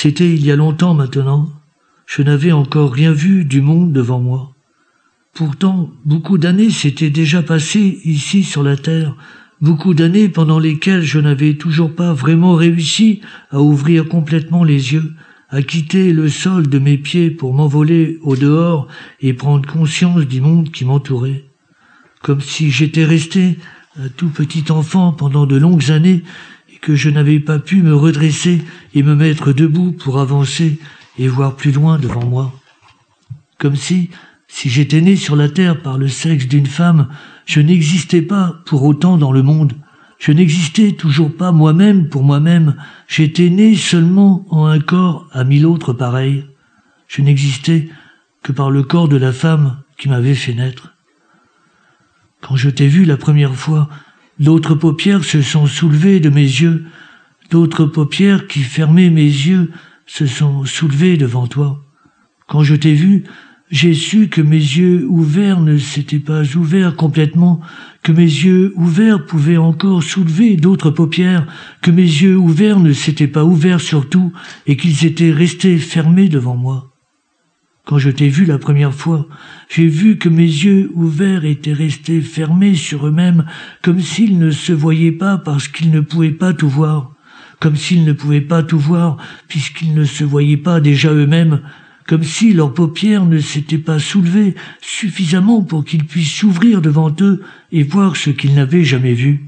C'était il y a longtemps maintenant. Je n'avais encore rien vu du monde devant moi. Pourtant, beaucoup d'années s'étaient déjà passées ici sur la terre, beaucoup d'années pendant lesquelles je n'avais toujours pas vraiment réussi à ouvrir complètement les yeux, à quitter le sol de mes pieds pour m'envoler au dehors et prendre conscience du monde qui m'entourait. Comme si j'étais resté un tout petit enfant pendant de longues années et que je n'avais pas pu me redresser et me mettre debout pour avancer et voir plus loin devant moi. Comme si j'étais né sur la terre par le sexe d'une femme, je n'existais pas pour autant dans le monde. Je n'existais toujours pas moi-même pour moi-même. J'étais né seulement en un corps à 1000 autres pareils. Je n'existais que par le corps de la femme qui m'avait fait naître. Quand je t'ai vu la première fois, d'autres paupières se sont soulevées de mes yeux. D'autres paupières qui fermaient mes yeux se sont soulevées devant toi. Quand je t'ai vu, j'ai su que mes yeux ouverts ne s'étaient pas ouverts complètement, que mes yeux ouverts pouvaient encore soulever d'autres paupières, que mes yeux ouverts ne s'étaient pas ouverts sur tout et qu'ils étaient restés fermés devant moi. Quand je t'ai vu la première fois, j'ai vu que mes yeux ouverts étaient restés fermés sur eux-mêmes, comme s'ils ne se voyaient pas parce qu'ils ne pouvaient pas tout voir, comme s'ils ne pouvaient pas tout voir puisqu'ils ne se voyaient pas déjà eux-mêmes, comme si leurs paupières ne s'étaient pas soulevées suffisamment pour qu'ils puissent s'ouvrir devant eux et voir ce qu'ils n'avaient jamais vu.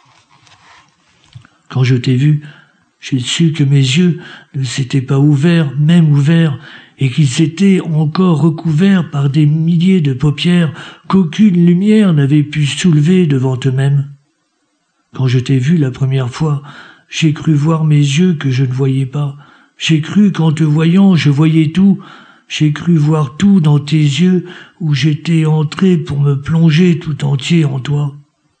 Quand je t'ai vu, j'ai su que mes yeux ne s'étaient pas ouverts, même ouverts, et qu'ils étaient encore recouverts par des milliers de paupières qu'aucune lumière n'avait pu soulever devant eux-mêmes. Quand je t'ai vu la première fois, j'ai cru voir mes yeux que je ne voyais pas. J'ai cru qu'en te voyant, je voyais tout. J'ai cru voir tout dans tes yeux où j'étais entré pour me plonger tout entier en toi.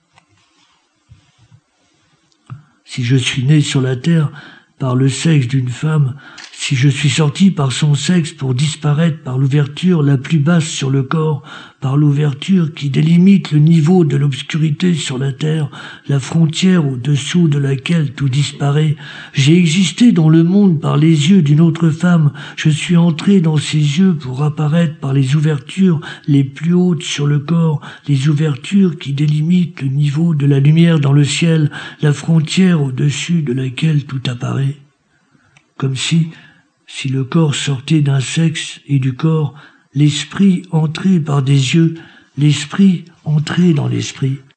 Si je suis né sur la terre par le sexe d'une femme, si je suis sorti par son sexe pour disparaître par l'ouverture la plus basse sur le corps, par l'ouverture qui délimite le niveau de l'obscurité sur la terre, la frontière au-dessous de laquelle tout disparaît, j'ai existé dans le monde par les yeux d'une autre femme, je suis entré dans ses yeux pour apparaître par les ouvertures les plus hautes sur le corps, les ouvertures qui délimitent le niveau de la lumière dans le ciel, la frontière au-dessus de laquelle tout apparaît. Comme si le corps sortait d'un sexe et du corps, l'esprit entrait par des yeux, l'esprit entrait dans l'esprit.